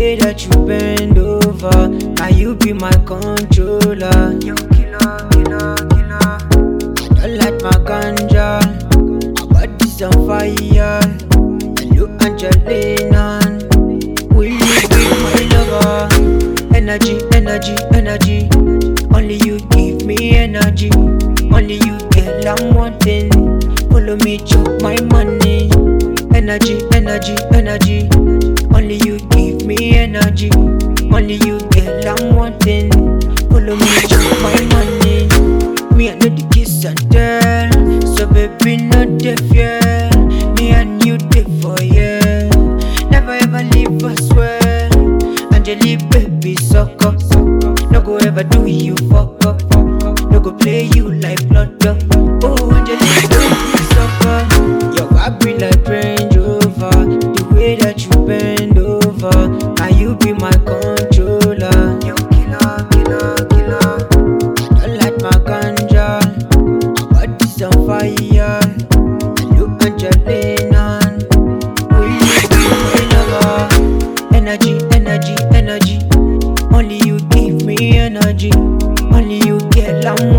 way that you bend over, can you be my controller? Yo, killer, killer, killer. I don't like my ganja, my body's on fire. Hello, Angelina, will you be my lover? Energy, energy, energy. Only you give me energy. Only you, girl, I'm wanting. Follow me, chop my money. Energy, energy, energy. Only you give me energy. Only you, girl, I'm wanting. Follow me, chop my money. Me, I know the kiss and tell. So baby, not deaf, yeah. Me and you, deaf for yeah. Never ever leave us well. Angelique, baby, sucker. No go ever do you fuck up. No go play you like Lotto. Oh, Angelique, baby, sucker. Your vibe be like Range Rover. The way that you bend over, can you be my controller? Yo, killer, killer, killer. I don't like my ganja, my body's on fire. Hello, Angelina, will you be my lover? Energy, energy, energy. Only you give me energy. Only you, girl, I'm